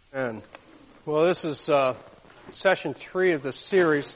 And well, this is session 3 of the series.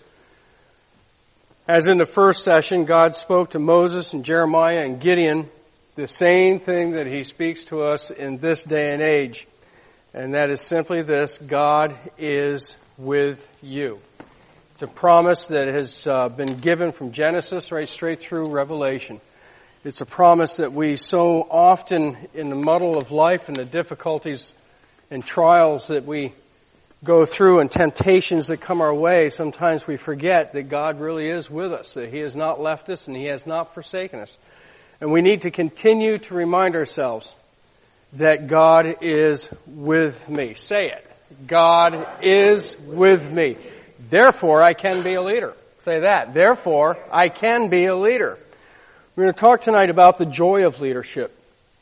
As in the first session, God spoke to Moses and Jeremiah and Gideon the same thing that He speaks to us in this day and age. And that is simply this: God is with you. It's a promise that has been given from Genesis right straight through Revelation. It's a promise that we so often, in the muddle of life and the difficulties and trials that we go through and temptations that come our way, sometimes we forget that God really is with us, that He has not left us and He has not forsaken us. And we need to continue to remind ourselves that God is with me. Say it. God is with me. Therefore, I can be a leader. Say that. Therefore, I can be a leader. We're going to talk tonight about the joy of leadership.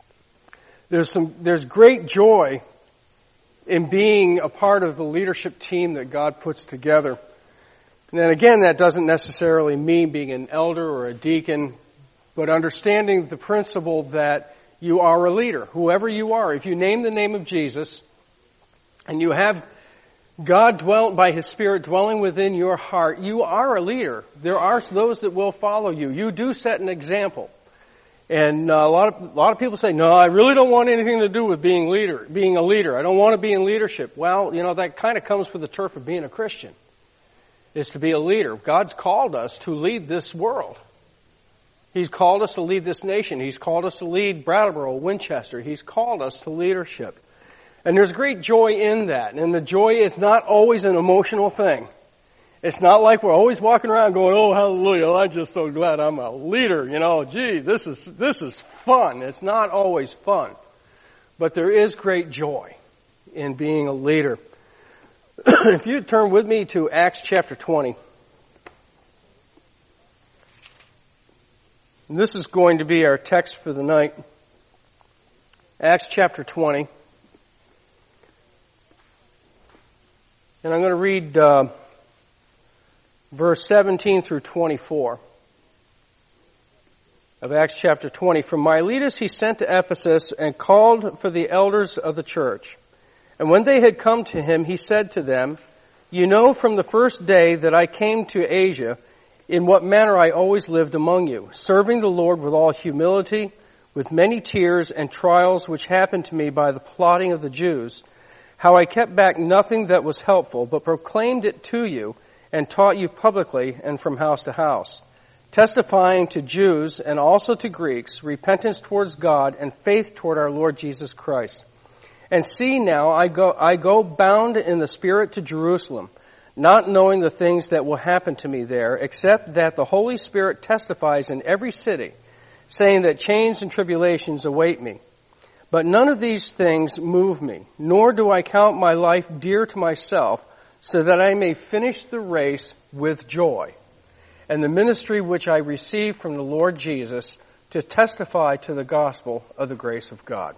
There's great joy in being a part of the leadership team that God puts together. And then again, that doesn't necessarily mean being an elder or a deacon, but understanding the principle that you are a leader, whoever you are. If you name the name of Jesus and you have God by His Spirit dwelling within your heart, you are a leader. There are those that will follow you. You do set an example. And a lot of people say, no, I really don't want anything to do with being a leader. I don't want to be in leadership. Well, that kind of comes with the turf of being a Christian, is to be a leader. God's called us to lead this world. He's called us to lead this nation. He's called us to lead Brattleboro, Winchester. He's called us to leadership. And there's great joy in that. And the joy is not always an emotional thing. It's not like we're always walking around going, oh, hallelujah, I'm just so glad I'm a leader. Gee, this is fun. It's not always fun. But there is great joy in being a leader. If you turn with me to Acts chapter 20. And this is going to be our text for the night. Acts chapter 20. And I'm going to read verse 17 through 24 of Acts chapter 20. From Miletus he sent to Ephesus and called for the elders of the church. And when they had come to him, he said to them, "You know from the first day that I came to Asia, in what manner I always lived among you, serving the Lord with all humility, with many tears and trials which happened to me by the plotting of the Jews, how I kept back nothing that was helpful, but proclaimed it to you, and taught you publicly and from house to house, testifying to Jews and also to Greeks repentance towards God and faith toward our Lord Jesus Christ. And see now, I go bound in the Spirit to Jerusalem, not knowing the things that will happen to me there, except that the Holy Spirit testifies in every city, saying that chains and tribulations await me. But none of these things move me, nor do I count my life dear to myself, so that I may finish the race with joy, and the ministry which I received from the Lord Jesus to testify to the gospel of the grace of God."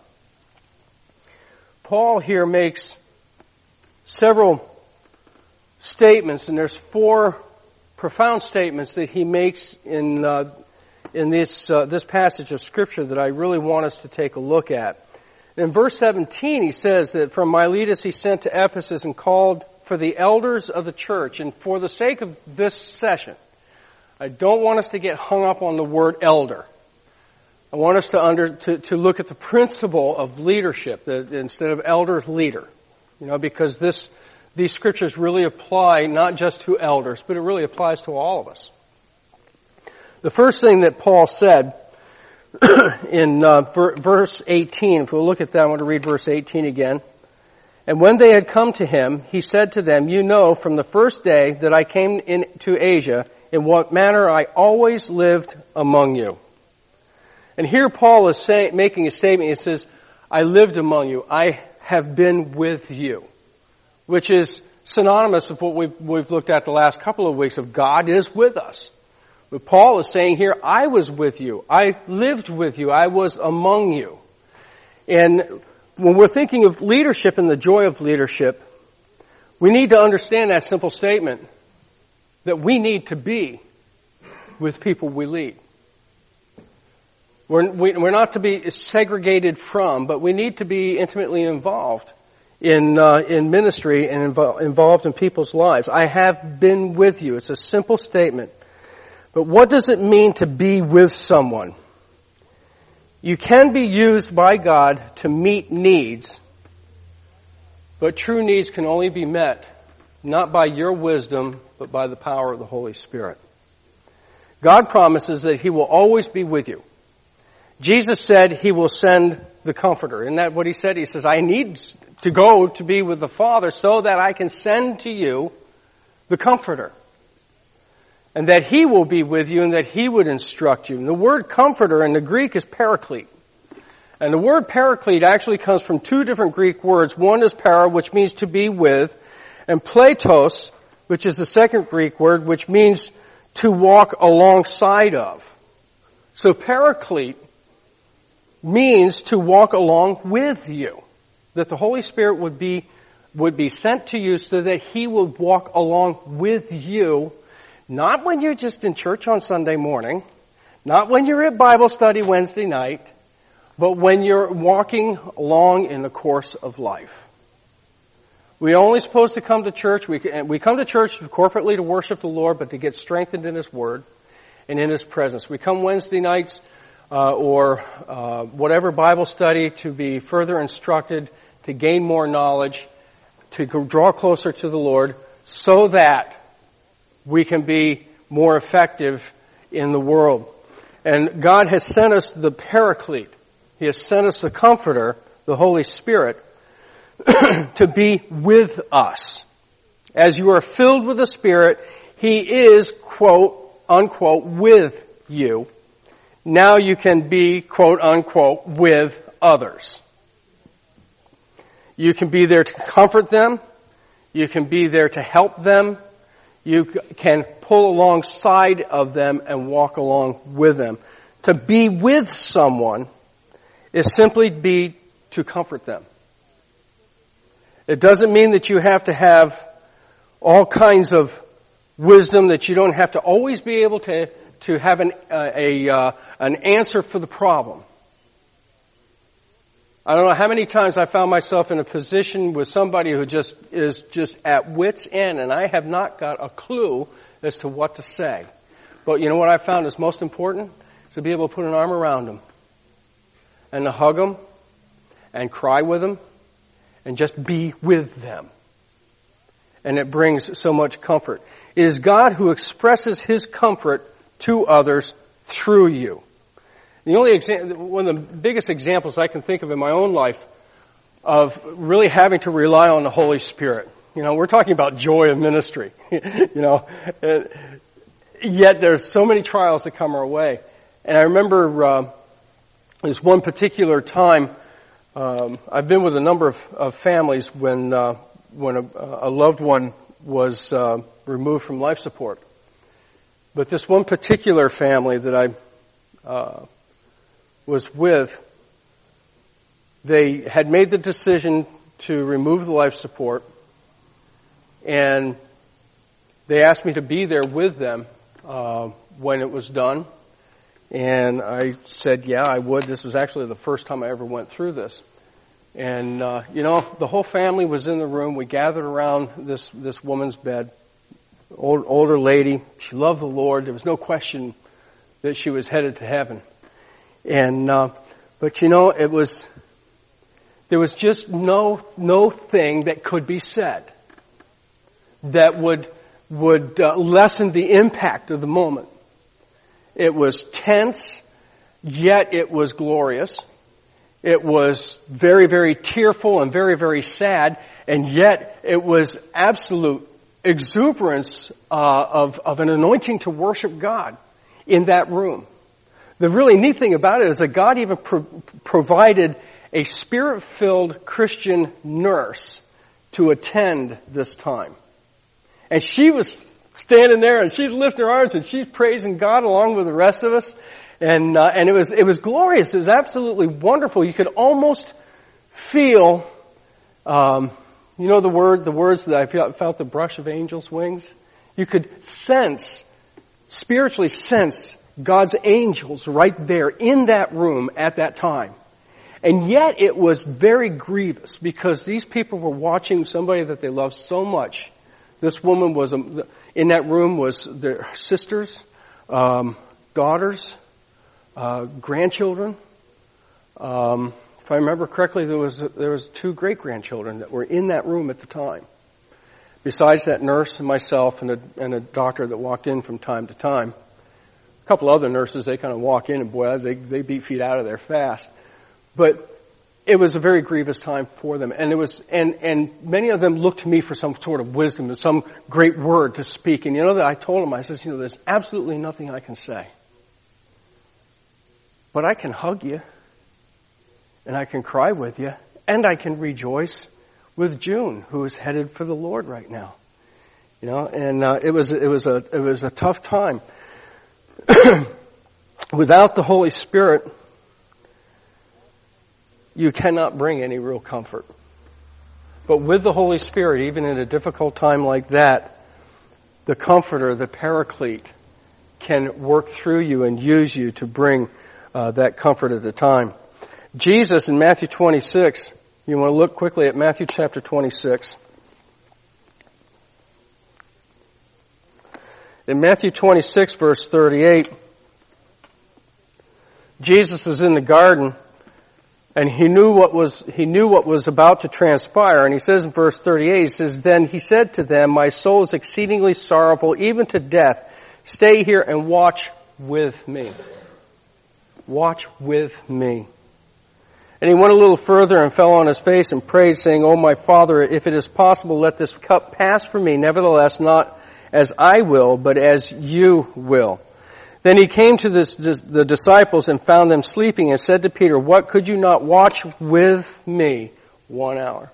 Paul here makes several statements, and there's 4 profound statements that he makes in this passage of Scripture that I really want us to take a look at. In verse 17, he says that from Miletus he sent to Ephesus and called for the elders of the church. And for the sake of this session, I don't want us to get hung up on the word elder. I want us to look at the principle of leadership instead of elder, leader. Because these scriptures really apply not just to elders, but it really applies to all of us. The first thing that Paul said in verse 18, if we'll look at that, I want to read verse 18 again. And when they had come to him, he said to them, "You know from the first day that I came into Asia, in what manner I always lived among you." And here Paul is making a statement. He says, "I lived among you. I have been with you," which is synonymous with what we've looked at the last couple of weeks of God is with us. But Paul is saying here, I was with you. I lived with you. I was among you. And when we're thinking of leadership and the joy of leadership, we need to understand that simple statement that we need to be with people we lead. We're not to be segregated from, but we need to be intimately involved in ministry and involved in people's lives. I have been with you. It's a simple statement. But what does it mean to be with someone? You can be used by God to meet needs, but true needs can only be met not by your wisdom, but by the power of the Holy Spirit. God promises that He will always be with you. Jesus said He will send the Comforter. Isn't that what He said? He says, I need to go to be with the Father so that I can send to you the Comforter. And that He will be with you and that He would instruct you. And the word Comforter in the Greek is paraclete. And the word paraclete actually comes from two different Greek words. One is para, which means to be with, and platos, which is the second Greek word, which means to walk alongside of. So paraclete means to walk along with you. That the Holy Spirit would be sent to you so that He would walk along with you, not when you're just in church on Sunday morning, not when you're at Bible study Wednesday night, but when you're walking along in the course of life. We're only supposed to come to church. We come to church corporately to worship the Lord, but to get strengthened in His Word and in His presence. We come Wednesday nights or whatever Bible study to be further instructed, to gain more knowledge, to draw closer to the Lord, so that we can be more effective in the world. And God has sent us the Paraclete. He has sent us the Comforter, the Holy Spirit, to be with us. As you are filled with the Spirit, He is, quote, unquote, with you. Now you can be, quote, unquote, with others. You can be there to comfort them. You can be there to help them. You can pull alongside of them and walk along with them. To be with someone is simply to comfort them. It doesn't mean that you have to have all kinds of wisdom, that you don't have to always be able to have an answer for the problem. I don't know how many times I found myself in a position with somebody who is just at wit's end, and I have not got a clue as to what to say. But you know what I found is most important? Is to be able to put an arm around them and to hug them and cry with them and just be with them. And it brings so much comfort. It is God who expresses His comfort to others through you. One of the biggest examples I can think of in my own life of really having to rely on the Holy Spirit. You know, we're talking about joy of ministry. Yet there's so many trials that come our way. And I remember this one particular time. I've been with a number of families when a loved one was removed from life support. But this one particular family that I was with, they had made the decision to remove the life support, and they asked me to be there with them when it was done. And I said, yeah, I would. This was actually the first time I ever went through this. And, the whole family was in the room. We gathered around this woman's bed, older lady. She loved the Lord. There was no question that she was headed to heaven. And, but there was just no thing that could be said that would lessen the impact of the moment. It was tense, yet it was glorious. It was very, very tearful and very, very sad, and yet it was absolute exuberance of an anointing to worship God in that room. The really neat thing about it is that God even provided a Spirit-filled Christian nurse to attend this time. And she was standing there and she's lifting her arms and she's praising God along with the rest of us. And it was glorious. It was absolutely wonderful. You could almost feel, the words that I felt the brush of angels' wings. You could spiritually sense God's angels right there in that room at that time. And yet it was very grievous because these people were watching somebody that they loved so much. This woman was, in that room was their sisters, daughters, grandchildren. If I remember correctly, there was 2 great-grandchildren that were in that room at the time. Besides that nurse and myself and a doctor that walked in from time to time. A couple other nurses, they kind of walk in and boy, they beat feet out of there fast. But it was a very grievous time for them. And it was, and many of them looked to me for some sort of wisdom and some great word to speak. And that I told them, I said, there's absolutely nothing I can say. But I can hug you. And I can cry with you. And I can rejoice with June, who is headed for the Lord right now. And it was a tough time. Without the Holy Spirit, you cannot bring any real comfort. But with the Holy Spirit, even in a difficult time like that, the Comforter, the Paraclete, can work through you and use you to bring that comfort at the time. Jesus in Matthew 26, you want to look quickly at Matthew chapter 26. In Matthew 26, verse 38, Jesus was in the garden, and he knew what was about to transpire. And he says in verse 38, he says, "Then he said to them, 'My soul is exceedingly sorrowful, even to death. Stay here and watch with me.'" Watch with me. And he went a little further and fell on his face and prayed, saying, "O my Father, if it is possible, let this cup pass from me. Nevertheless, not as I will, but as you will." Then he came to the disciples and found them sleeping and said to Peter, "What, could you not watch with me 1 hour?"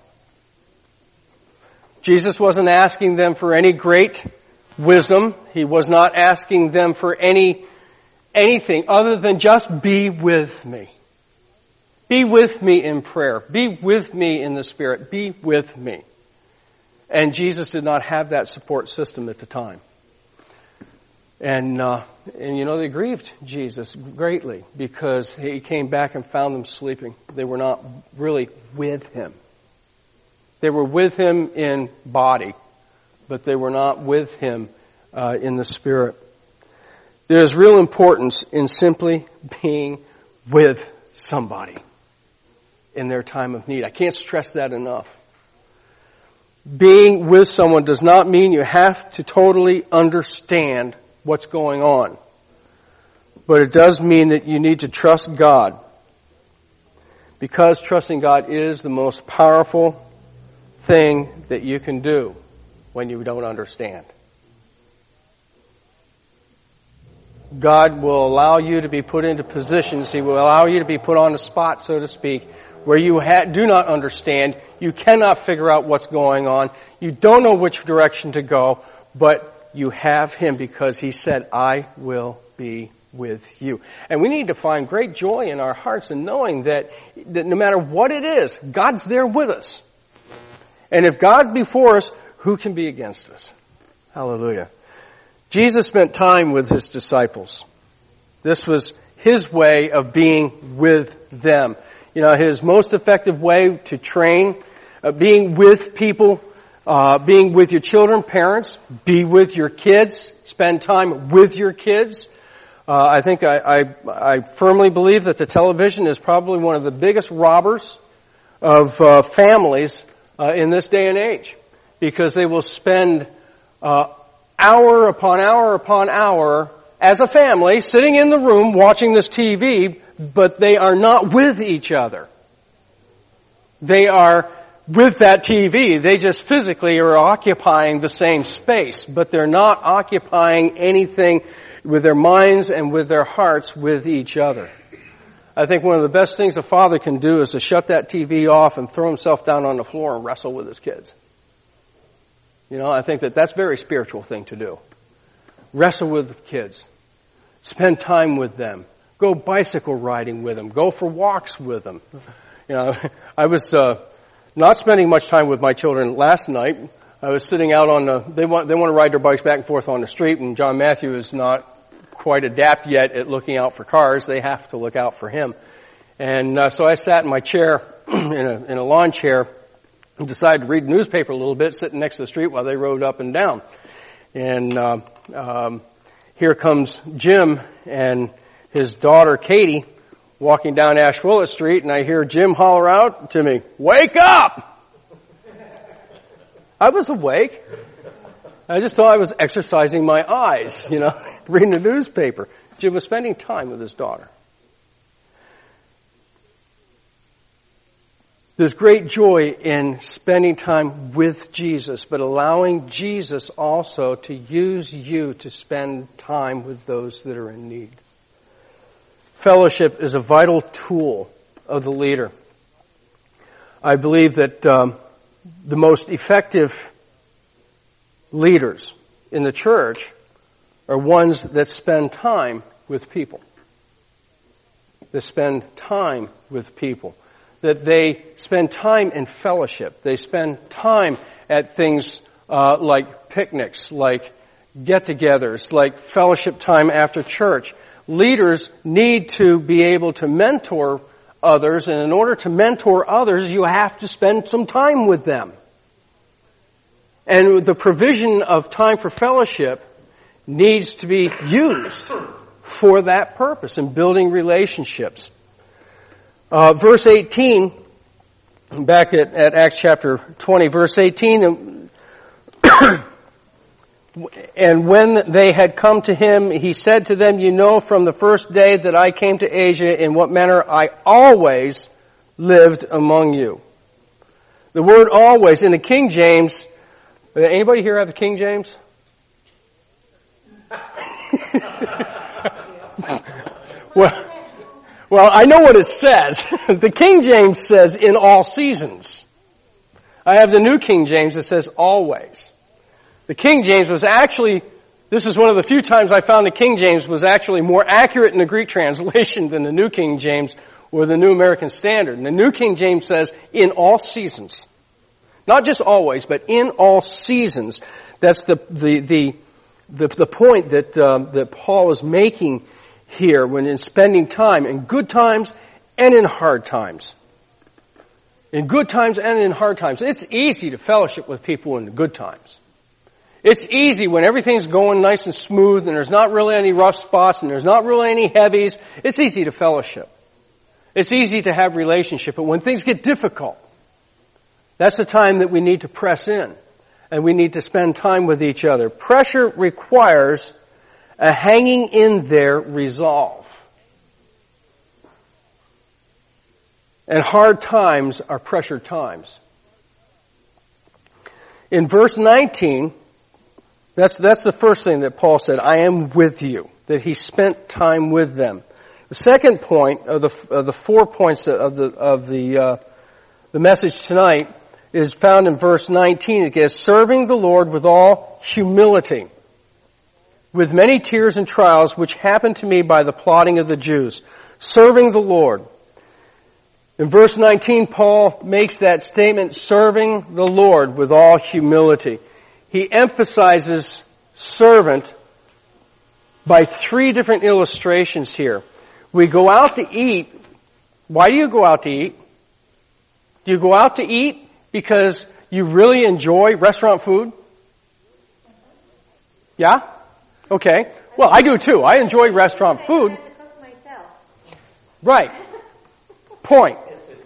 Jesus wasn't asking them for any great wisdom. He was not asking them for anything other than just be with me. Be with me in prayer. Be with me in the Spirit. Be with me. And Jesus did not have that support system at the time. And they grieved Jesus greatly because he came back and found them sleeping. They were not really with him. They were with him in body, but they were not with him in the Spirit. There's real importance in simply being with somebody in their time of need. I can't stress that enough. Being with someone does not mean you have to totally understand what's going on. But it does mean that you need to trust God. Because trusting God is the most powerful thing that you can do when you don't understand. God will allow you to be put into positions. He will allow you to be put on the spot, so to speak, where you do not understand. You cannot figure out what's going on. You don't know which direction to go, but you have Him because He said, "I will be with you." And we need to find great joy in our hearts in knowing that no matter what it is, God's there with us. And if God be for us, who can be against us? Hallelujah. Jesus spent time with His disciples. This was His way of being with them. His most effective way to train, being with people, being with your children, parents, be with your kids, spend time with your kids. I think I firmly believe that the television is probably one of the biggest robbers of families in this day and age, because they will spend hour upon hour upon hour as a family sitting in the room watching this TV, but they are not with each other. They are with that TV. They just physically are occupying the same space, but they're not occupying anything with their minds and with their hearts with each other. I think one of the best things a father can do is to shut that TV off and throw himself down on the floor and wrestle with his kids. I think that's a very spiritual thing to do. Wrestle with the kids. Spend time with them. Go bicycle riding with them. Go for walks with them. I was not spending much time with my children last night. I was sitting out on they want to ride their bikes back and forth on the street, and John Matthew is not quite adept yet at looking out for cars. They have to look out for him. And so I sat in my chair, in a lawn chair, and decided to read the newspaper a little bit, sitting next to the street while they rode up and down. And here comes Jim and his daughter Katie walking down Ash Willett Street, and I hear Jim holler out to me, "Wake up!" I was awake. I just thought I was exercising my eyes, reading the newspaper. Jim was spending time with his daughter. There's great joy in spending time with Jesus, but allowing Jesus also to use you to spend time with those that are in need. Fellowship is a vital tool of the leader. I believe that the most effective leaders in the church are ones that spend time with people. That spend time with people. That they spend time in fellowship. They spend time at things like picnics, like get-togethers, like fellowship time after church. Leaders need to be able to mentor others, and in order to mentor others, you have to spend some time with them. And the provision of time for fellowship needs to be used for that purpose in building relationships. Verse 18, back at Acts chapter 20, verse 18, and when they had come to him, he said to them, "You know from the first day that I came to Asia in what manner I always lived among you." The word always in the King James, anybody here have the King James? Well, I know what it says. The King James says in all seasons. I have the New King James that says always. The King James was actually, this is one of the few times I found the King James was actually more accurate in the Greek translation than the New King James or the New American Standard. And the New King James says in all seasons. Not just always, but in all seasons. That's the point that Paul is making here when in spending time in good times and in hard times. In good times and in hard times. It's easy to fellowship with people in the good times. It's easy when everything's going nice and smooth and there's not really any rough spots and there's not really any heavies. It's easy to fellowship. It's easy to have relationship. But when things get difficult, that's the time that we need to press in and we need to spend time with each other. Pressure requires a hanging in there resolve. And hard times are pressure times. In verse 19, that's the first thing that Paul said, "I am with you," that he spent time with them. The second point of the 4 points of the message tonight is found in verse 19. It says, "Serving the Lord with all humility, with many tears and trials which happened to me by the plotting of the Jews." Serving the Lord. In verse 19, Paul makes that statement, serving the Lord with all humility. He emphasizes servant by 3 different illustrations here. We go out to eat. Why do you go out to eat? Do you go out to eat because you really enjoy restaurant food? Yeah? Okay. Well, I do too. I enjoy restaurant food. I have to cook myself. Right. Point.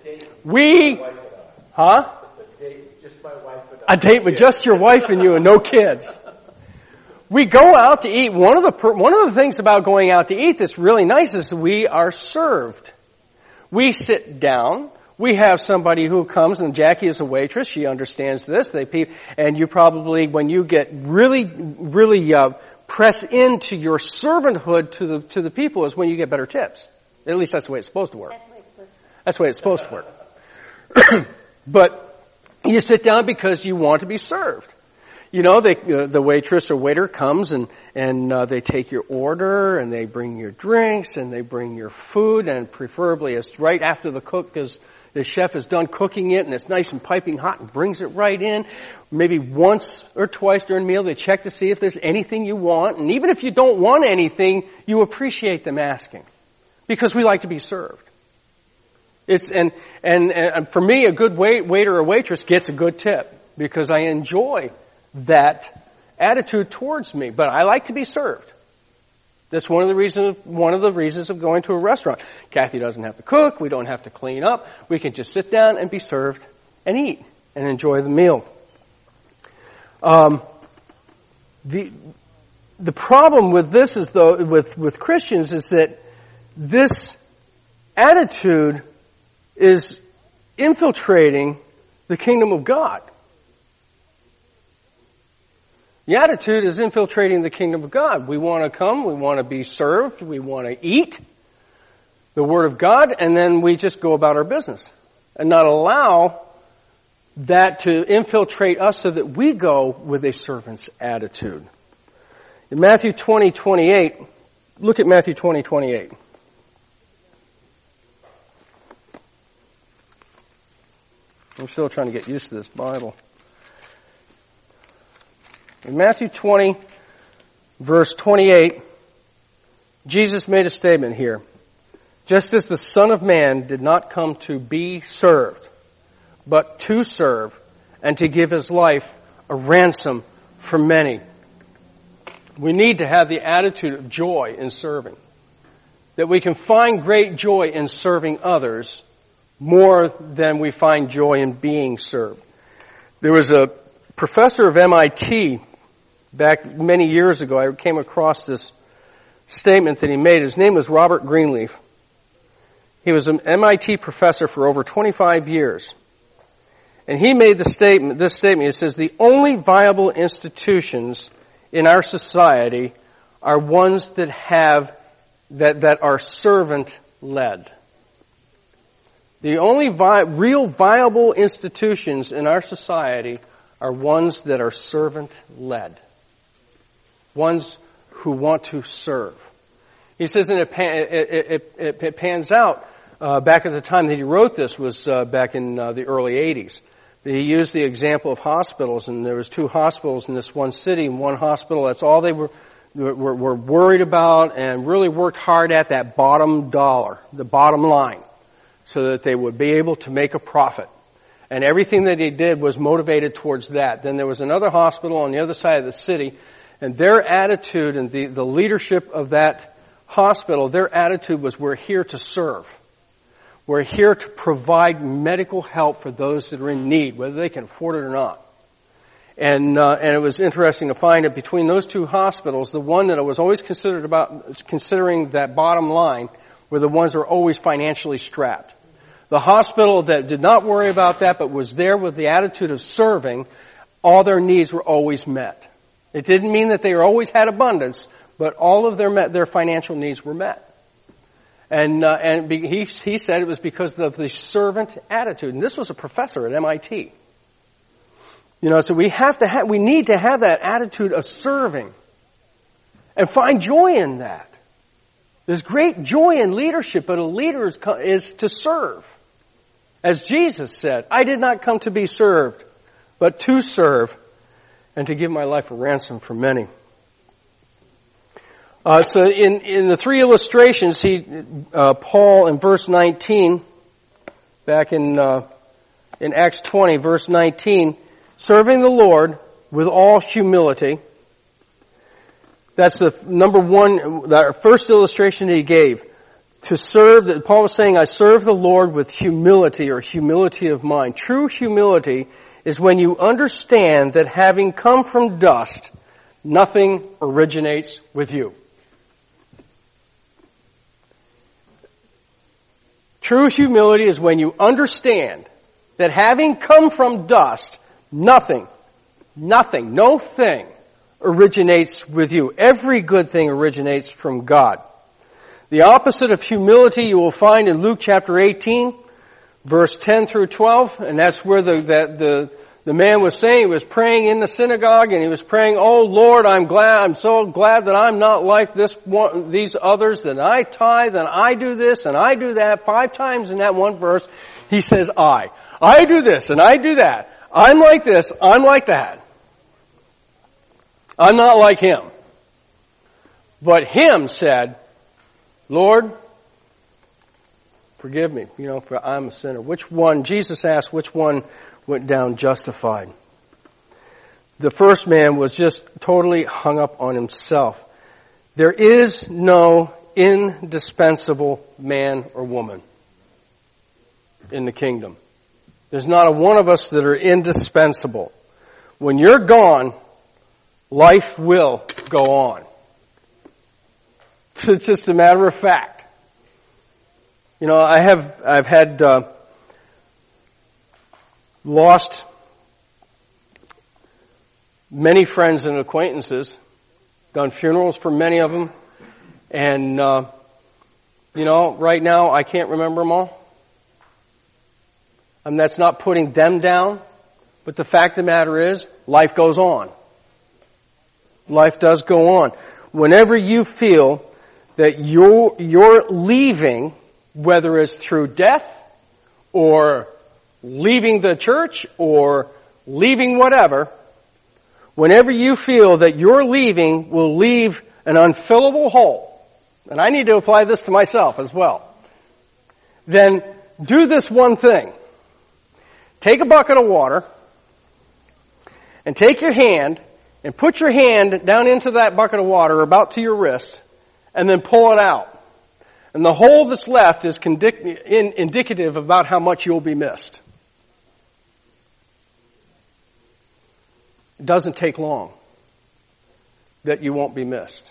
A date with just your wife and you and no kids. We go out to eat. One of the things about going out to eat that's really nice is we are served. We sit down. We have somebody who comes, and Jackie is a waitress. She understands this. And you probably, when you get really press into your servanthood to the people, is when you get better tips. At least that's the way it's supposed to work. That's the way it's supposed to work. But you sit down because you want to be served. You know, the waitress or waiter comes and they take your order and they bring your drinks and they bring your food, and preferably it's right after the chef is done cooking it and it's nice and piping hot and brings it right in. Maybe once or twice during the meal they check to see if there's anything you want, and even if you don't want anything, you appreciate them asking because we like to be served. And for me, a good waiter or waitress gets a good tip because I enjoy that attitude towards me. But I like to be served. That's one of the reasons of going to a restaurant. Kathy doesn't have to cook. We don't have to clean up. We can just sit down and be served and eat and enjoy the meal. The problem with this is, though, with Christians, is that this attitude is infiltrating the kingdom of God. The attitude is infiltrating the kingdom of God. We want to come, we want to be served, we want to eat the Word of God, and then we just go about our business and not allow that to infiltrate us so that we go with a servant's attitude. In Matthew 20:28, look at Matthew 20:28. I'm still trying to get used to this Bible. In Matthew 20, verse 28, Jesus made a statement here. Just as the Son of Man did not come to be served, but to serve, and to give His life a ransom for many. We need to have the attitude of joy in serving. That we can find great joy in serving others more than we find joy in being served. There was a professor of MIT back many years ago. I came across this statement that he made. His name was Robert Greenleaf. He was an MIT professor for over 25 years. And he made this statement. It says, the only viable institutions in our society are ones that are servant-led. The only real viable institutions in our society are ones that are servant-led. Ones who want to serve. He says, and it pans out, back at the time that he wrote this was back in the early 80s. He used the example of hospitals, and there was 2 hospitals in this one city, and one hospital, that's all they were worried about and really worked hard at, that bottom dollar, the bottom line, so that they would be able to make a profit. And everything that he did was motivated towards that. Then there was another hospital on the other side of the city, and their attitude and the leadership of that hospital, their attitude was, we're here to serve. We're here to provide medical help for those that are in need, whether they can afford it or not. And it was interesting to find that between those 2 hospitals, the one that I was always considering that bottom line were the ones that are always financially strapped. The hospital that did not worry about that but was there with the attitude of serving, all their needs were always met. It didn't mean that they always had abundance, but all of their financial needs were met. And he said it was because of the servant attitude. And this was a professor at MIT. So we need to have that attitude of serving and find joy in that. There's great joy in leadership, but a leader is to serve. As Jesus said, I did not come to be served, but to serve and to give my life a ransom for many. So in the 3 illustrations, Paul in verse 19, back in Acts 20, verse 19, serving the Lord with all humility. That's the number one, the first illustration he gave. To serve, Paul was saying, I serve the Lord with humility or humility of mind. True humility is when you understand that having come from dust, nothing originates with you. True humility is when you understand that having come from dust, nothing, no thing originates with you. Every good thing originates from God. The opposite of humility you will find in Luke chapter 18, verse 10 through 12, and that's where the man was saying, he was praying in the synagogue, and he was praying, oh Lord, I'm so glad that I'm not like these others, that I tithe, and I do this, and I do that. 5 times in that one verse, he says, I do this, and I do that. I'm like this, I'm like that. I'm not like him. But him said, Lord, Forgive me, for I'm a sinner. Which one, Jesus asked, which one went down justified? The first man was just totally hung up on himself. There is no indispensable man or woman in the kingdom. There's not a one of us that are indispensable. When you're gone, life will go on. It's just a matter of fact. I've had lost many friends and acquaintances, done funerals for many of them, and right now I can't remember them all. That's not putting them down, but the fact of the matter is, life goes on. Life does go on. Whenever you feel that you're leaving, whether it's through death or leaving the church or leaving whatever, whenever you feel that your leaving will leave an unfillable hole, and I need to apply this to myself as well, then do this one thing. Take a bucket of water and take your hand and put your hand down into that bucket of water about to your wrist and then pull it out. And the hole that's left is indicative about how much you'll be missed. It doesn't take long that you won't be missed.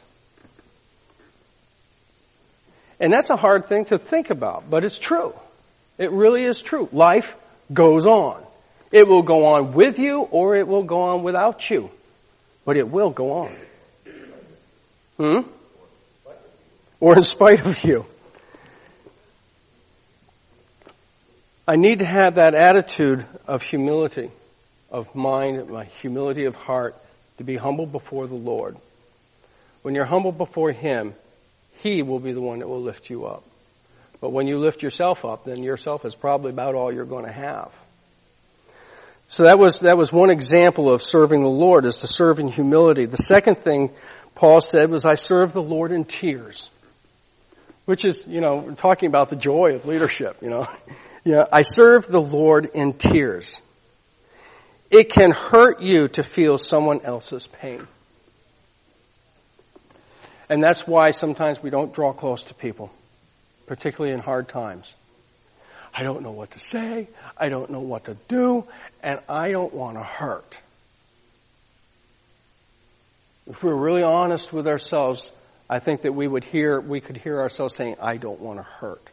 And that's a hard thing to think about, but it's true. It really is true. Life goes on. It will go on with you or it will go on without you. But it will go on. Or in spite of you. I need to have that attitude of humility, of mind, my humility of heart, to be humble before the Lord. When you're humble before Him, He will be the one that will lift you up. But when you lift yourself up, then yourself is probably about all you're going to have. So that was one example of serving the Lord, is to serve in humility. The second thing Paul said was, I serve the Lord in tears. Which is, talking about the joy of leadership, I serve the Lord in tears. It can hurt you to feel someone else's pain. And that's why sometimes we don't draw close to people, particularly in hard times. I don't know what to say, I don't know what to do, and I don't want to hurt. If we're really honest with ourselves, I think that we could hear ourselves saying, I don't want to hurt.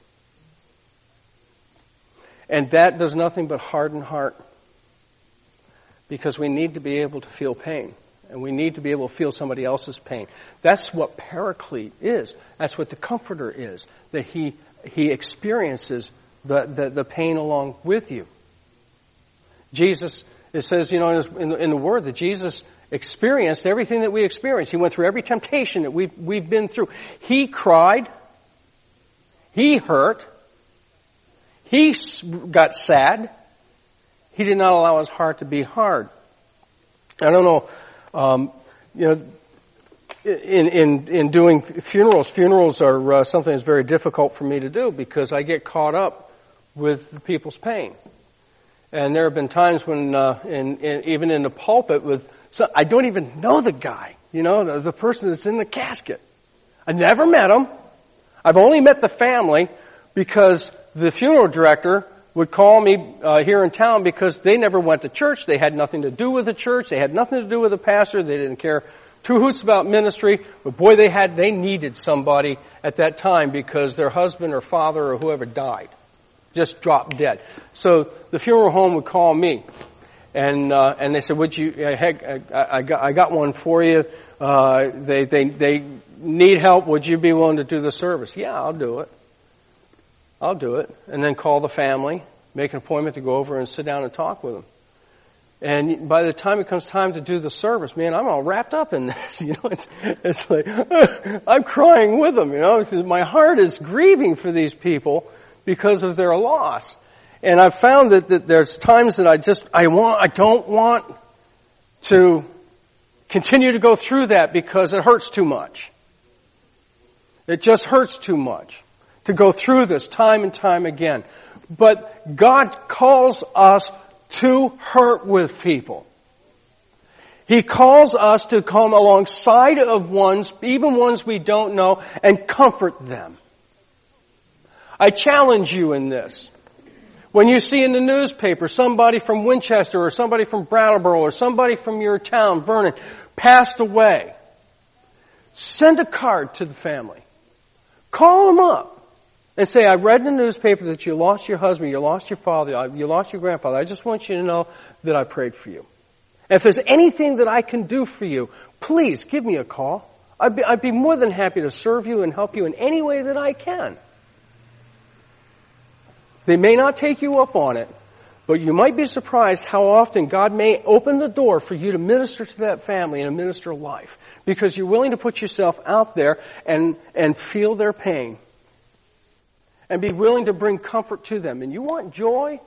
And that does nothing but harden heart. Because we need to be able to feel pain. And we need to be able to feel somebody else's pain. That's what Paraclete is. That's what the Comforter is. That he experiences the pain along with you. Jesus, it says, in the Word that Jesus experienced everything that we experience. He went through every temptation that we've been through. He cried. He hurt. He got sad. He did not allow his heart to be hard. I don't know, in doing funerals are something that's very difficult for me to do because I get caught up with the people's pain. And there have been times when, even in the pulpit I don't even know the guy, the person that's in the casket. I never met him. I've only met the family because the funeral director would call me here in town because they never went to church. They had nothing to do with the church. They had nothing to do with the pastor. They didn't care two hoots about ministry. But boy, they needed somebody at that time because their husband or father or whoever died. Just dropped dead. So the funeral home would call me. And they said, would you, I got one for you. They need help. Would you be willing to do the service? Yeah, I'll do it. And then call the family, make an appointment to go over and sit down and talk with them. And by the time it comes time to do the service, man, I'm all wrapped up in this. It's like, I'm crying with them, My heart is grieving for these people because of their loss. And I've found that there's times that I don't want to continue to go through that because it hurts too much. It just hurts too much to go through this time and time again. But God calls us to hurt with people. He calls us to come alongside of ones, even ones we don't know, and comfort them. I challenge you in this. When you see in the newspaper somebody from Winchester or somebody from Brattleboro or somebody from your town, Vernon, passed away, send a card to the family. Call them up and say, I read in the newspaper that you lost your husband, you lost your father, you lost your grandfather. I just want you to know that I prayed for you. And if there's anything that I can do for you, please give me a call. I'd be more than happy to serve you and help you in any way that I can. They may not take you up on it, but you might be surprised how often God may open the door for you to minister to that family and minister life, because you're willing to put yourself out there and feel their pain and be willing to bring comfort to them. And you want joy?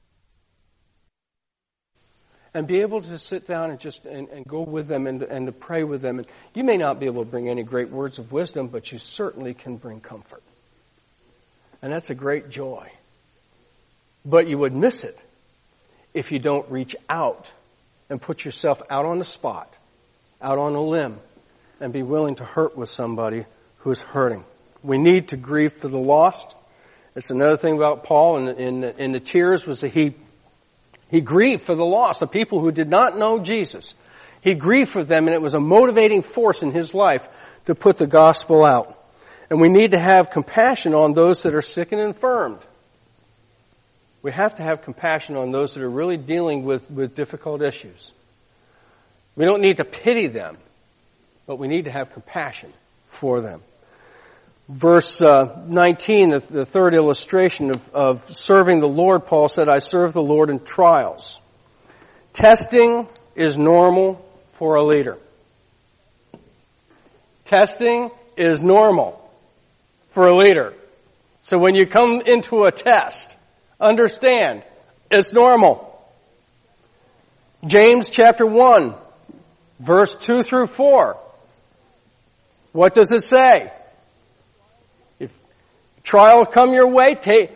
And be able to sit down and go with them and to pray with them. And you may not be able to bring any great words of wisdom, but you certainly can bring comfort. And that's a great joy. But you would miss it if you don't reach out and put yourself out on the spot, out on a limb, and be willing to hurt with somebody who's hurting. We need to grieve for the lost. It's another thing about Paul in the tears was that he grieved for the lost, the people who did not know Jesus. He grieved for them, and it was a motivating force in his life to put the gospel out. And we need to have compassion on those that are sick and infirmed. We have to have compassion on those that are really dealing with difficult issues. We don't need to pity them, but we need to have compassion for them. Verse 19, the third illustration of serving the Lord, Paul said, I serve the Lord in trials. Testing is normal for a leader. Testing is normal for a leader. So when you come into a test, understand, it's normal. James chapter 1, verse 2 through 4. What does it say? If trial come your way, say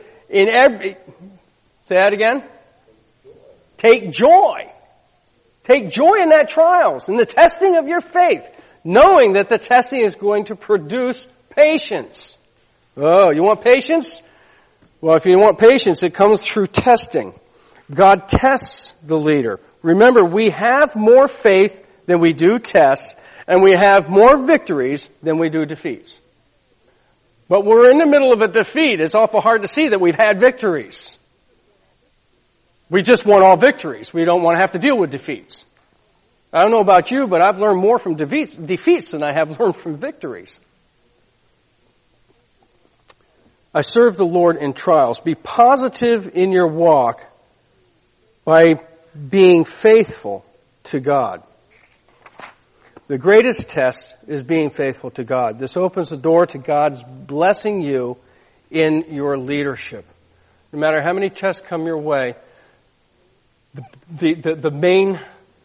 that again? Take joy. Take joy in that trials, in the testing of your faith, knowing that the testing is going to produce patience. Oh, you want patience? Well, if you want patience, it comes through testing. God tests the leader. Remember, we have more faith than we do tests, and we have more victories than we do defeats. But we're in the middle of a defeat. It's awful hard to see that we've had victories. We just want all victories. We don't want to have to deal with defeats. I don't know about you, but I've learned more from defeats than I have learned from victories. I serve the Lord in trials. Be positive in your walk by being faithful to God. The greatest test is being faithful to God. This opens the door to God's blessing you in your leadership. No matter how many tests come your way, the main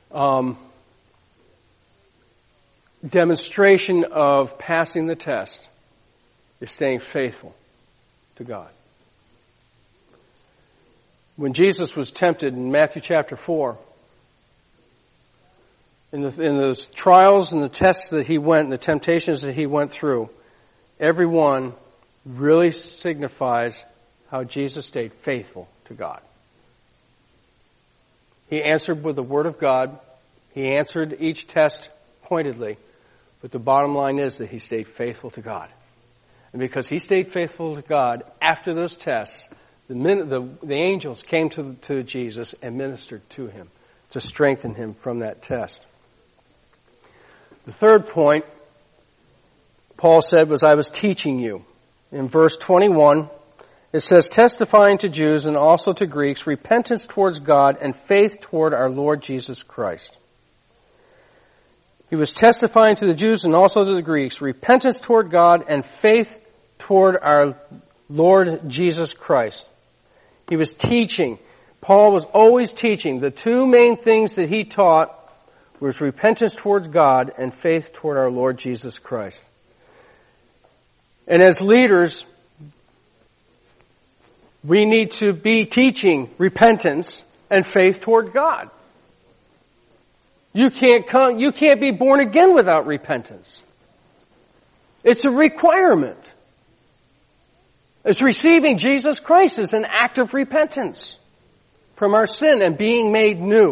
demonstration of passing the test is staying faithful to God. When Jesus was tempted in Matthew chapter 4, in those trials and the tests that he went, and the temptations that he went through, every one really signifies how Jesus stayed faithful to God. He answered with the Word of God. He answered each test pointedly. But the bottom line is that he stayed faithful to God. And because he stayed faithful to God, after those tests, the angels came to Jesus and ministered to him to strengthen him from that test. The third point, Paul said, was I was teaching you. In verse 21, it says, testifying to Jews and also to Greeks, repentance towards God and faith toward our Lord Jesus Christ. He was testifying to the Jews and also to the Greeks, repentance toward God and faith toward our Lord Jesus Christ. He was teaching. Paul was always teaching. The two main things that he taught was repentance towards God and faith toward our Lord Jesus Christ. And as leaders, we need to be teaching repentance and faith toward God. You can't be born again without repentance. It's a requirement. It's receiving Jesus Christ as an act of repentance from our sin and being made new.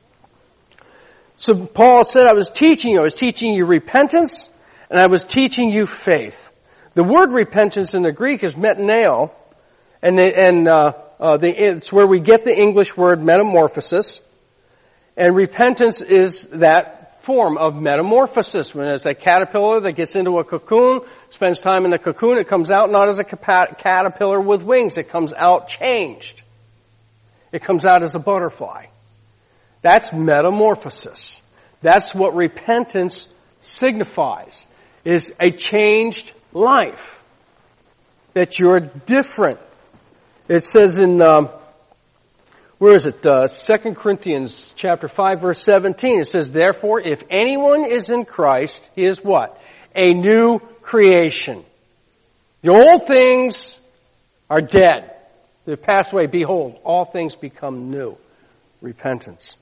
So Paul said, I was teaching you repentance, and I was teaching you faith. The word repentance in the Greek is metaneo, and it's where we get the English word metamorphosis. And repentance is that form of metamorphosis. When it's a caterpillar that gets into a cocoon, spends time in the cocoon, it comes out not as a caterpillar with wings. It comes out changed. It comes out as a butterfly. That's metamorphosis. That's what repentance signifies, is a changed life. That you're different. It says in, where is it? 2 Corinthians chapter 5 verse 17. It says, therefore, if anyone is in Christ, he is what? A new creation. The old things are dead. They've passed away. Behold, all things become new. Repentance.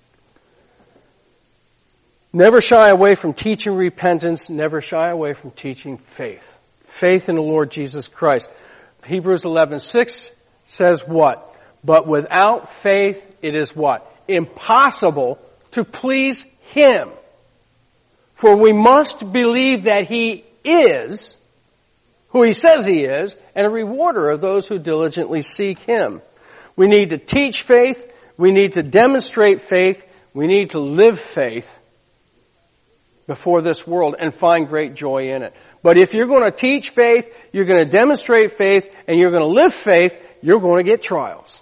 Never shy away from teaching repentance. Never shy away from teaching faith. Faith in the Lord Jesus Christ. Hebrews 11:6 says what? But without faith, it is what? Impossible to please Him. For we must believe that He is who He says He is, and a rewarder of those who diligently seek Him. We need to teach faith. We need to demonstrate faith. We need to live faith before this world and find great joy in it. But if you're going to teach faith, you're going to demonstrate faith, and you're going to live faith, you're going to get trials.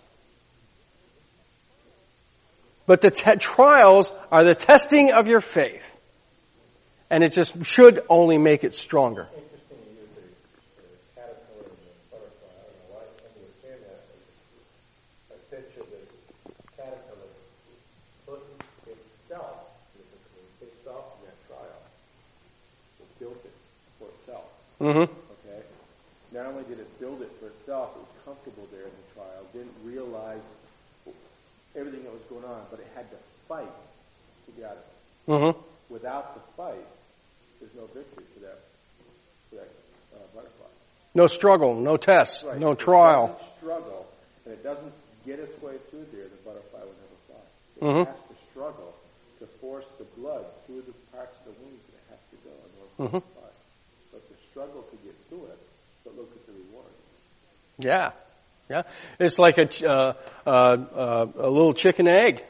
But the trials are the testing of your faith. And it just should only make it stronger. Interesting you use the caterpillar and the butterfly. I don't know why I understand that. I picture the caterpillar putting itself, itself in that trial. It built it for itself. Mm-hmm. Okay? Not only did it build it for itself, it was comfortable there in the trial, didn't realize everything that was going on, but it had to fight to get it. Mm-hmm. Without the fight, there's no victory for that butterfly. No struggle, no test, right. no trial. If it doesn't struggle, and it doesn't get its way through there, the butterfly will never fly. It Mm-hmm. has to struggle to force the blood through the parts of the wings that it has to go in order Mm-hmm. to fly. But the struggle to get through it, but look at the reward. Yeah. Yeah. It's like a little chicken egg.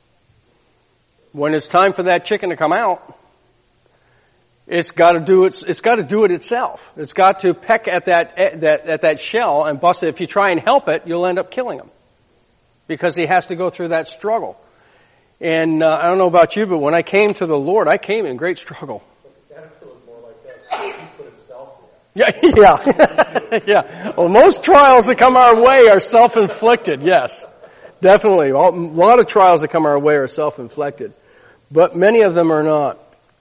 When it's time for that chicken to come out, it's got to do it itself. It's got to peck at that shell and bust it. If you try and help it, you'll end up killing him. Because he has to go through that struggle. And I don't know about you, but when I came to the Lord, I came in great struggle. The caterpillar is more like that. He put himself there. Yeah. Yeah. Well, most trials that come our way are self-inflicted, yes. Definitely. A lot of trials that come our way are self-inflicted. But many of them are not.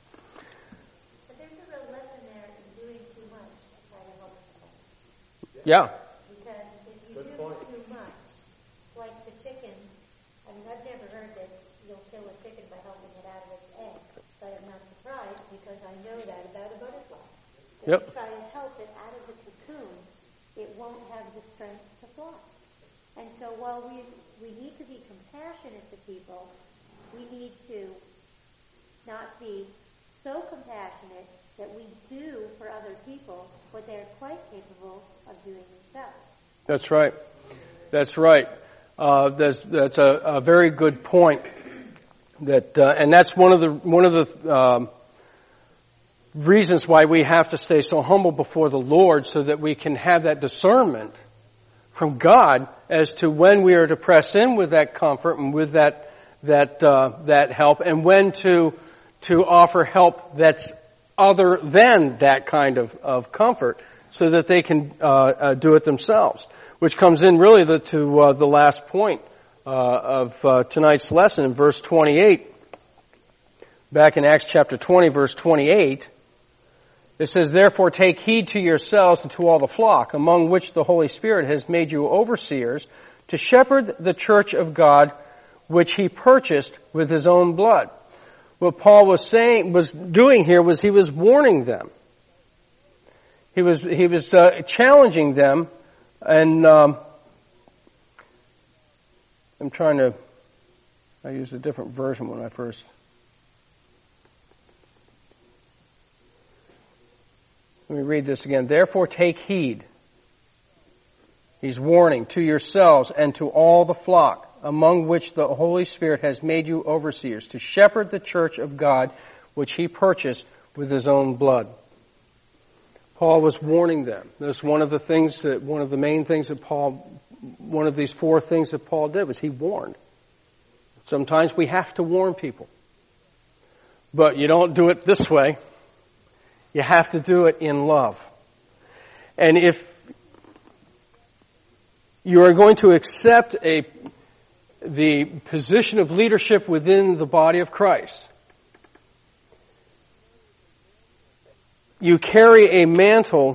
But there's a real lesson there in doing too much to try to help someone. Yeah. Because if you do too much, like the chicken, I mean, I've never heard that you'll kill a chicken by helping it out of its egg. But I'm not surprised because I know that about a butterfly. If Yep. you try to help it out of the cocoon, it won't have the strength to fly. And so while we need to be compassionate to people, we need to not be so compassionate that we do for other people what they're quite capable of doing themselves. That's right. That's right. That's a very good point. And that's one of the reasons why we have to stay so humble before the Lord, so that we can have that discernment from God as to when we are to press in with that comfort and with that help, and when to offer help that's other than that kind of comfort, so that they can do it themselves. Which comes in really to the last point of tonight's lesson in verse 28. Back in Acts chapter 20, verse 28, It says, therefore take heed to yourselves and to all the flock, among which the Holy Spirit has made you overseers, to shepherd the church of God, which he purchased with his own blood. What Paul was doing here was he was warning them. He was challenging them, and I used a different version when I first. Let me read this again. Therefore take heed. He's warning to yourselves and to all the flock, among which the Holy Spirit has made you overseers, to shepherd the church of God, which he purchased with his own blood. Paul was warning them. That's one of the main things that one of these four things that Paul did was he warned. Sometimes we have to warn people. But you don't do it this way. You have to do it in love. And if you are going to accept the position of leadership within the body of Christ, you carry a mantle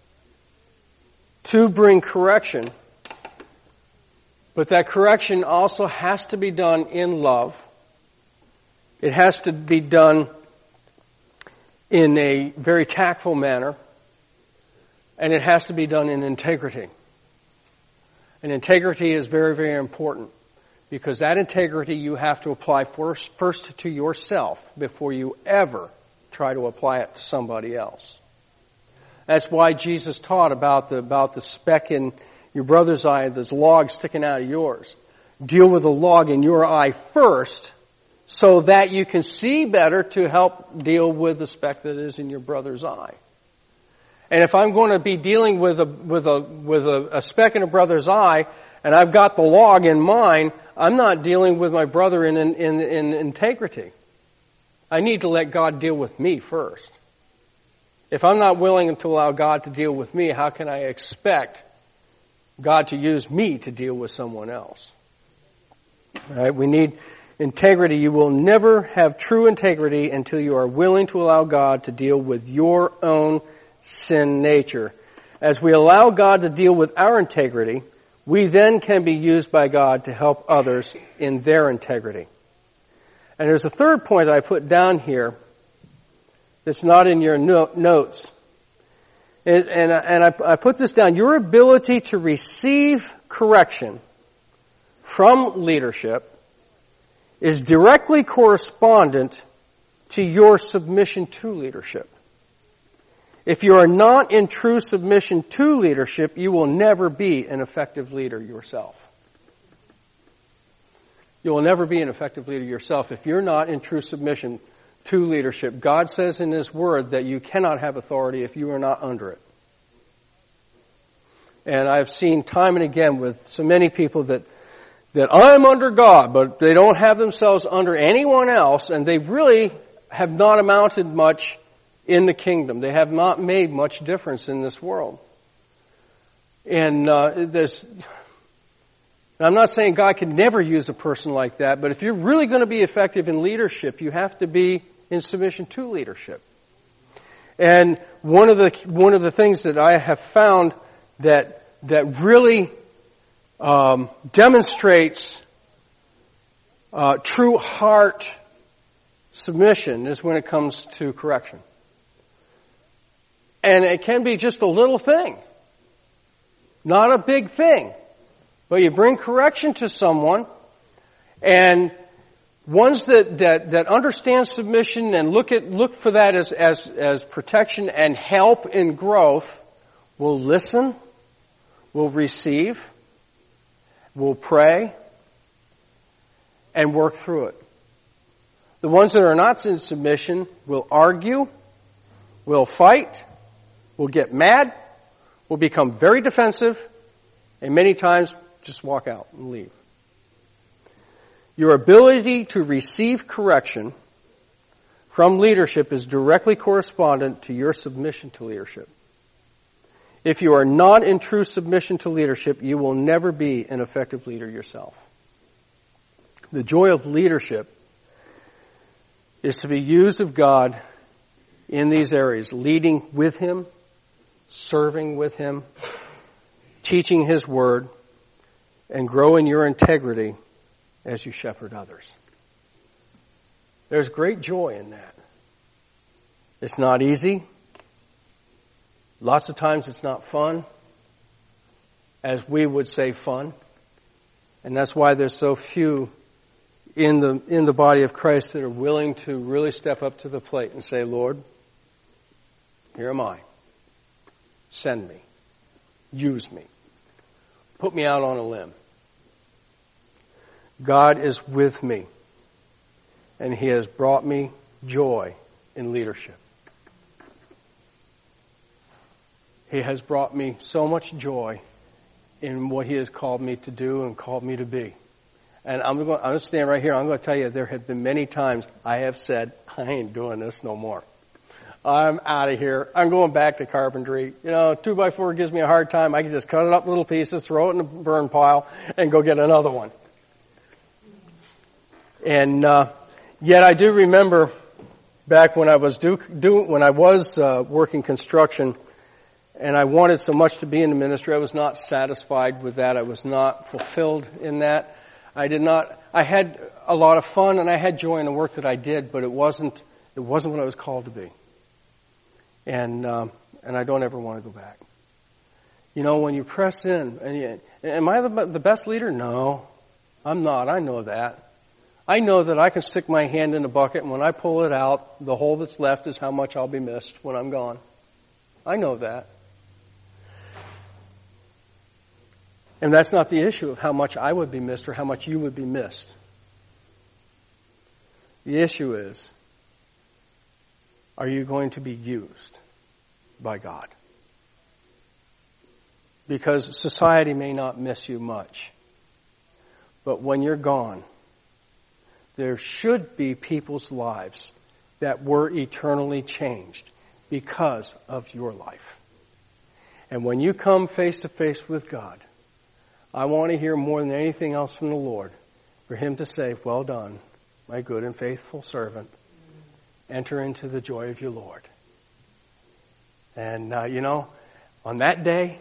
to bring correction, but that correction also has to be done in love. It has to be done in a very tactful manner, and it has to be done in integrity. And integrity is very, very important, because that integrity you have to apply first to yourself before you ever try to apply it to somebody else. That's why Jesus taught about the speck in your brother's eye, this log sticking out of yours. Deal with the log in your eye first, so that you can see better to help deal with the speck that is in your brother's eye. And if I'm going to be dealing with a speck in a brother's eye, and I've got the log in mine, I'm not dealing with my brother in integrity. I need to let God deal with me first. If I'm not willing to allow God to deal with me, how can I expect God to use me to deal with someone else? All right, we need integrity. You will never have true integrity until you are willing to allow God to deal with your own sin nature. As we allow God to deal with our integrity, we then can be used by God to help others in their integrity. And there's a third point that I put down here that's not in your notes. And I put this down. Your ability to receive correction from leadership is directly correspondent to your submission to leadership. If you are not in true submission to leadership, you will never be an effective leader yourself. You will never be an effective leader yourself if you're not in true submission to leadership. God says in His Word that you cannot have authority if you are not under it. And I've seen time and again with so many people that I'm under God, but they don't have themselves under anyone else, and they really have not amounted much in the kingdom. They have not made much difference in this world. And I'm not saying God can never use a person like that, but if you're really going to be effective in leadership, you have to be in submission to leadership. And one of the things that I have found that really demonstrates true heart submission is when it comes to correction. And it can be just a little thing, not a big thing. But you bring correction to someone, and ones that understand submission and look for that as protection and help in growth will listen, will receive, will pray, and work through it. The ones that are not in submission will argue, will fight, will get mad, will become very defensive, and many times just walk out and leave. Your ability to receive correction from leadership is directly correspondent to your submission to leadership. If you are not in true submission to leadership, you will never be an effective leader yourself. The joy of leadership is to be used of God in these areas, leading with Him, serving with Him, teaching His Word, and grow in your integrity as you shepherd others. There's great joy in that. It's not easy. Lots of times it's not fun, as we would say fun. And that's why there's so few in the body of Christ that are willing to really step up to the plate and say, Lord, here am I. Send me. Use me. Put me out on a limb. God is with me, and He has brought me joy in leadership. He has brought me so much joy in what He has called me to do and called me to be. And I'm going to stand right here. I'm going to tell you, there have been many times I have said, I ain't doing this no more. I'm out of here. I'm going back to carpentry. 2x4 gives me a hard time. I can just cut it up in little pieces, throw it in the burn pile, and go get another one. And yet I do remember back when I was working construction, and I wanted so much to be in the ministry. I was not satisfied with that. I was not fulfilled in that. I had a lot of fun and I had joy in the work that I did, but it wasn't what I was called to be. And I don't ever want to go back. When you press in, am I the best leader? No, I'm not. I know that. I know that I can stick my hand in the bucket, and when I pull it out, the hole that's left is how much I'll be missed when I'm gone. I know that. And that's not the issue of how much I would be missed or how much you would be missed. The issue is, are you going to be used by God? Because society may not miss you much, but when you're gone, there should be people's lives that were eternally changed because of your life. And when you come face to face with God, I want to hear more than anything else from the Lord for Him to say, well done, my good and faithful servant. Enter into the joy of your Lord. And, on that day,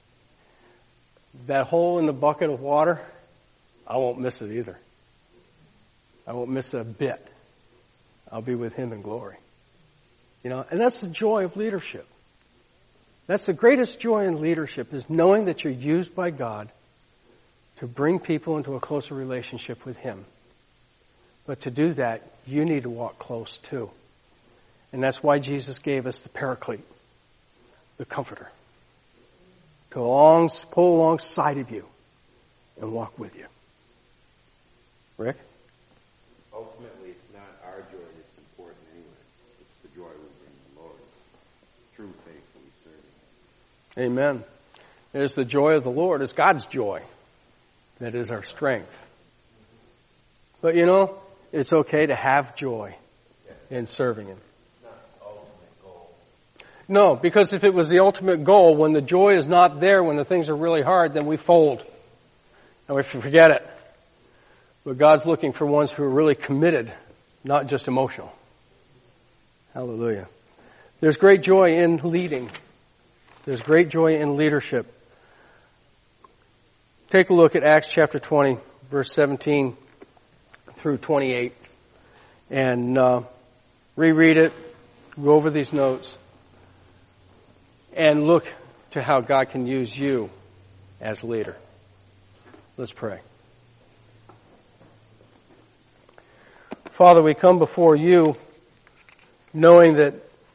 that hole in the bucket of water, I won't miss it either. I won't miss it a bit. I'll be with Him in glory. And that's the joy of leadership. That's the greatest joy in leadership, is knowing that you're used by God to bring people into a closer relationship with Him. But to do that, you need to walk close too. And that's why Jesus gave us the Paraclete, the Comforter, to pull alongside of you and walk with you. Rick? Ultimately, it's not our joy that's important anyway. It's the joy we bring the Lord through faithfully serving. Amen. It is the joy of the Lord. It's God's joy that is our strength. But it's okay to have joy in serving Him. Not the ultimate goal. No, because if it was the ultimate goal, when the joy is not there, when the things are really hard, then we fold. And we forget it. But God's looking for ones who are really committed, not just emotional. Hallelujah. There's great joy in leading. There's great joy in leadership. Take a look at Acts chapter 20, verse 17 through 28, and reread it, go over these notes, and look to how God can use you as leader. Let's pray. Father, we come before you knowing that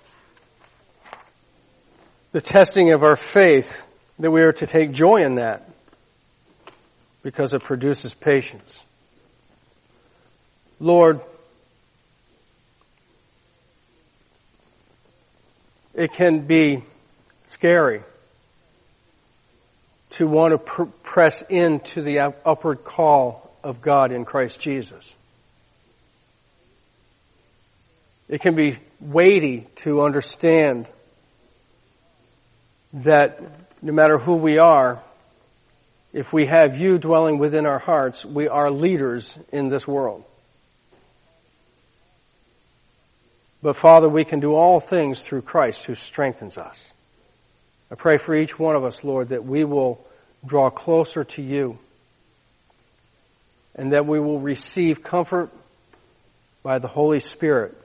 the testing of our faith, that we are to take joy in that because it produces patience. Lord, it can be scary to want to press into the upward call of God in Christ Jesus. It can be weighty to understand that no matter who we are, if we have you dwelling within our hearts, we are leaders in this world. But Father, we can do all things through Christ who strengthens us. I pray for each one of us, Lord, that we will draw closer to you and that we will receive comfort by the Holy Spirit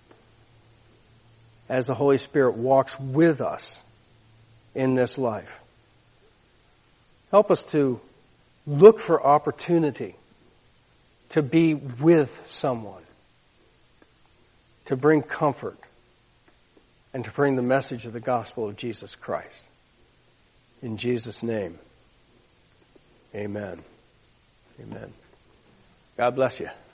as the Holy Spirit walks with us in this life. Help us to look for opportunity to be with someone, to bring comfort, and to bring the message of the gospel of Jesus Christ. In Jesus' name, amen. Amen. God bless you.